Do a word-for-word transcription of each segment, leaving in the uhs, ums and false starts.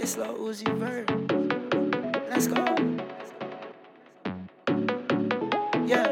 It's Lil Uzi Vert. Let's go. Yeah.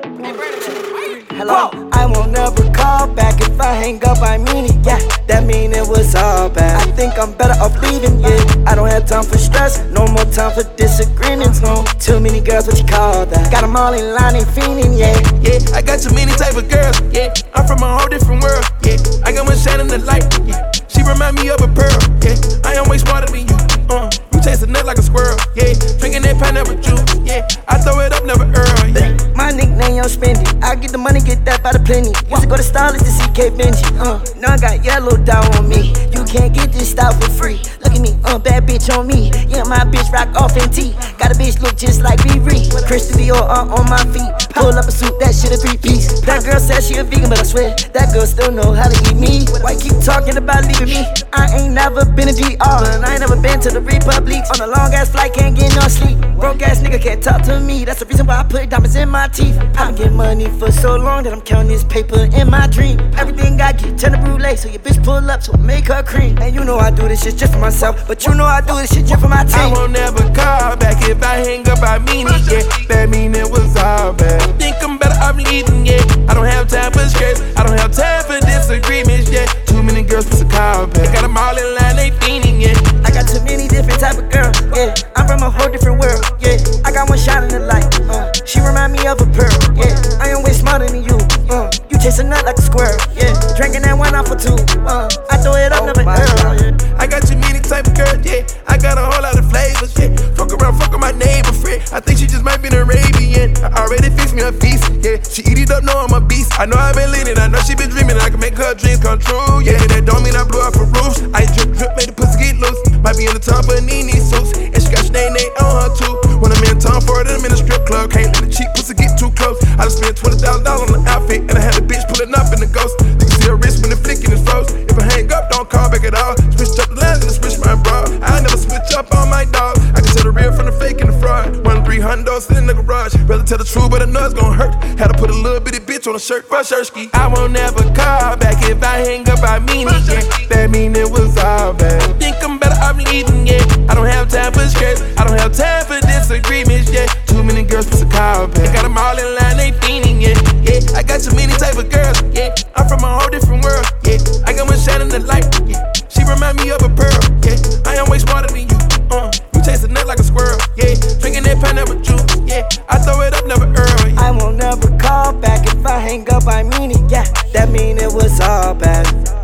Hello. I won't never call back. If I hang up, I mean it. Yeah, that mean it was all bad. I think I'm better off leaving. Yeah, I don't have time for stress. No more time for disagreements. No, too many girls. What you call that? Got them all in line and fiending. Yeah, yeah. I got too many type of girls. Yeah, I'm from a whole different world. Yeah, I got one shining the light. Yeah, she remind me of a pearl. Yeah, I am way smarter than you. Uh, you taste a nut like a squirrel. Yeah, drinking that pineapple juice. Yeah, I throw it up, never earl. Yeah. My nickname, Young Spendy. I get the money, get that by the plenty. Used to go to Starlets to see K Benji. Uh, now I got yellow down on me. You can't get this style for free. Look at me, uh, bad bitch on me. Yeah, my bitch rock off in T. Got a bitch look just like Riri. Christian Dior uh, on my feet. Pull up a suit, that shit a three piece. That girl said she a vegan, but I swear that girl still know how to eat me. Why keep talking about leaving me? I ain't never been in D R, and I ain't never been to the Republic. On a long ass flight, can't get no sleep. Broke ass nigga can't talk to me. That's the reason why I put diamonds in my teeth. I've been getting money for so long that I'm counting this paper in my dream. Everything I get, turn the brulee, so your bitch pull up, so I make her cream. And you know I do this shit just for myself, but you know I do this shit just for my team. I won't never call back. If I hang up, I mean it, yeah. That mean it was all bad. Think I'm better off leaving, yeah. I don't have time for stress, I don't have time for disagreements, yeah. Too many girls for a call back. Got them all in line, they fiending, yeah. I got too many different type of girls, yeah. I'm from a whole different world, yeah. I got one shot in the light, uh. She remind me of a pearl, yeah. I am way smarter than you, uh. You chase a nut like a squirrel, yeah. Drinking that wine off for two, uh. I throw it up, oh never earl, yeah. I got too many type of girls, yeah. I got a whole lot of flavors, yeah. Fuck around, fuck with my neighbor friend. I think she just might be an Arabian. I already fixed me a feast, yeah. She eat it up, know I'm a beast. I know I've been leaning, I know she been dreaming. I can make her dreams come true, yeah. That don't mean I blew up for roofs. I drip, drip, make the pussy get loose. Might be in the top of Nene suits, and she got Sinead on her too. When I'm in town for it, I'm in a strip club. Can't let the cheap pussy get too close. I just spent twenty thousand dollars on the outfit, and I had a bitch pulling up in the ghost. You can see her wrist when the flicking is froze. If I hang up, don't call back at all. Switch up the lines and switch my bra. I never switch up on my dog. I can tell the real from the fake and the fraud. One three hundred in the garage. Rather tell the truth, but I know it's gon' hurt. Had to put a little bitty bitch on a shirt for a shirt ski. I won't never call back. If I hang up, I mean it, yeah. That mean it was all bad. Think I'm better off leaving, yeah. I don't have time for stress, I don't have time for disagreements, yeah. Too many girls for a call back. Got them all in line, they fiending, yeah. Yeah, I got too many type of girls, yeah. I'm from a whole different world, yeah. I got one shining the light, yeah. She remind me of a pearl, yeah. I am way smarter than you, uh. You taste a nut like a squirrel, yeah. Drinking that pineapple juice, yeah. I throw it up, never earl, yeah. I won't never call back. If I hang up, I mean it, yeah. That mean it was all bad.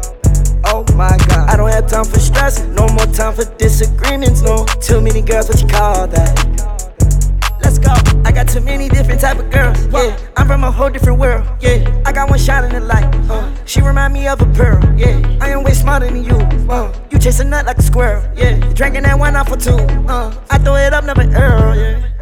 Oh my God, I don't have time for stress. No more time for disagreements, no. Too many girls, what you call that? Let's go. I got too many different type of girls, yeah. I'm from a whole different world, yeah. I got one shot in the light, uh. She remind me of a pearl, yeah. I am way smarter than you, uh. You chase a nut like a squirrel, yeah. Drinking that wine off for two, uh. I throw it up, never earl, yeah.